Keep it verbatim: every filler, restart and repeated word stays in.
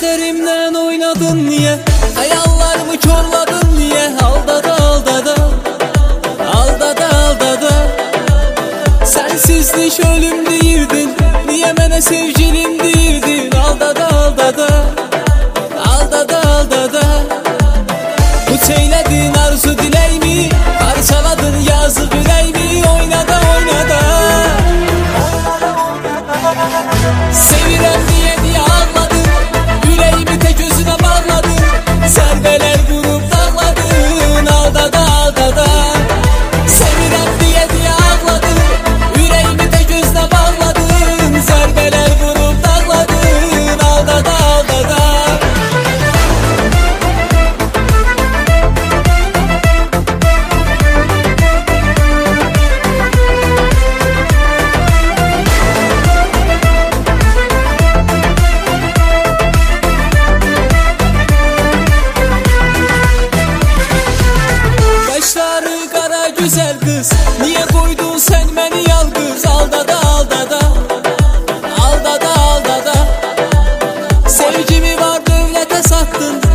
Gözlerimden oynadın niye? Hayallarımı körladın niye? Aldada aldada, aldada aldada. Sensizlik ölüm deyirdin, niye mənə sevgilim deyirdin? Aldada aldada, aldada aldada. Uç eylədin arzu diləyimi, parçaladın yazıq ürəyimi. Oynada oynada, sevirəm diye diye ağladın, ürəyimi tek gözüne bağladın. Zərbələr vurub dağladın, aldada aldada. Sevirəm diye diye ağladın, ürəyimi tek gözüne bağladın. Zərbələr vurub dağladın, aldada aldada. Kaşları kara güzel kız, niye koydun sen beni yalgız? Aldada aldada, aldada aldada. Sevgimi var dövlete sattın,